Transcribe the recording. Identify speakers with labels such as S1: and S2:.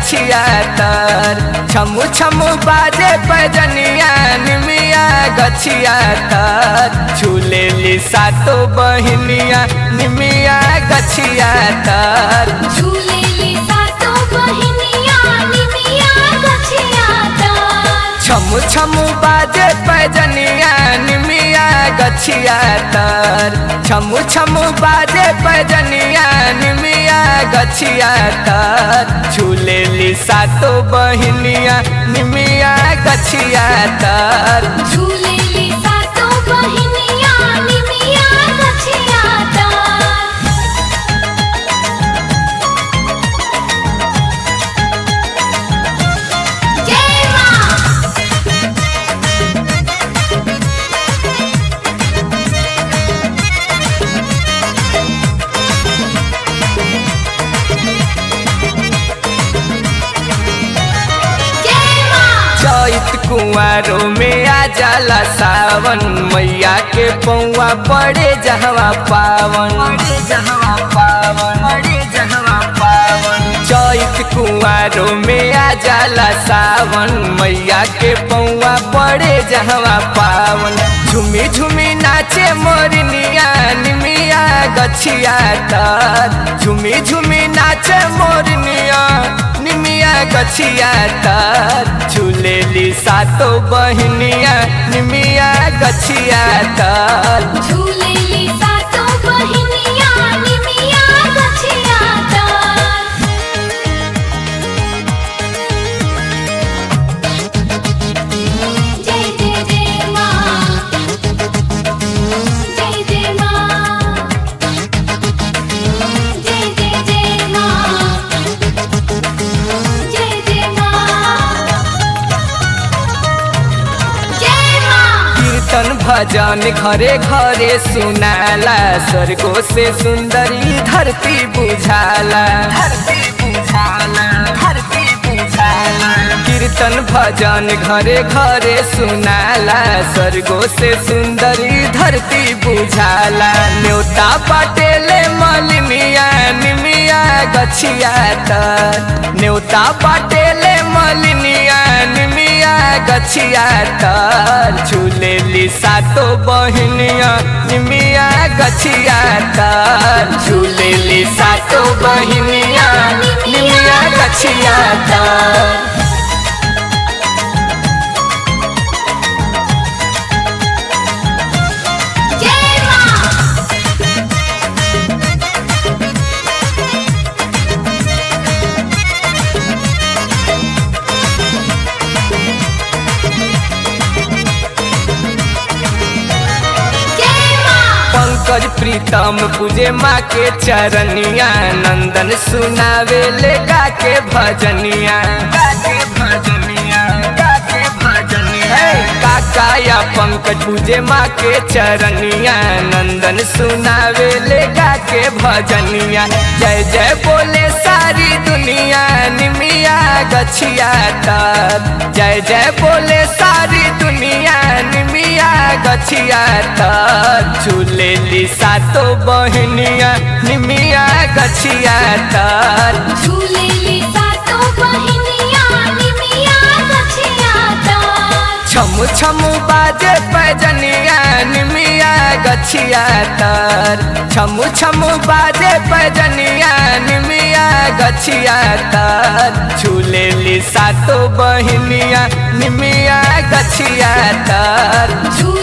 S1: गछिया तर छमु छमु बाजे पैजनिया निमिया गछिया तर झूले ली सातो बहिनिया निमिया गछिया तर
S2: झूले ली सातो बहिनिया निमिया गछिया तर
S1: छमु छमु बाजे पैजनिया निमिया गछिया तर छमु छमु बाजे पैजनिया निमिया गछिया तर झूले ली सातो बहिनिया निमिया गछिया तर
S2: झूले ली सातो बहिनिया निमिया गछिया तर जय मां
S1: चैत कुंवारों में आ जाला सावन मैया के पौआ पड़े जहवा पावन चैत कुंवारों में आ जाला सावन मैया के पौआ पड़े जहवा पावन झूमी झूमी नाचे मोरनिया निमिया गछिया तर झूमी झूमी नाचे मोरनिया निमिया गछिया तर झूले ली सातो बहिनिया निमिया गछिया तर
S2: झूले ली सातो बहिनिया निमिया गछिया तर जय जय जय मां जय जय मां जय जय जय मां जय जय मां जय मां
S1: कीर्तन भजन घरे घरे सुनाला स्वर्गो से सुंदरी धरती बुझाला कीर्तन भजन घरे घरे सुनाला स्वर्गो से सुंदरी धरती बुझाला न्योता पाटेले मलिनिया निमिया गछिया तर न्योता पाटेले मलिनिया निमिया गछिया तर झूले ली सातो बहिनिया निमिया गछिया तर झूले ली सातो बहिनिया निमिया गछिया तर
S2: जय मां जय मां
S1: पंकज प्रीतम पूजे माँ के चरनिया नंदन सुनावे ले गा के भजनिया काका या पंकज पूजे माँ के चरनिया नंदन सुनावे ले गा के भजनिया जय जय बोले सारी दुनिया निमिया गछिया तर जय जय बोले सारी दुनिया निमिया गछिया तर झूले ली सातो बहिनिया निमिया गछिया तर
S2: झूले ली सातो बहिनिया निमिया गछिया तर
S1: छमु छमु बाजे पैजनिया निमिया गछिया तर छमु छमु बाजे पैजनिया निमिया गछिया तर झूले ली सातो बहिनिया निमिया गछिया तर
S2: झूले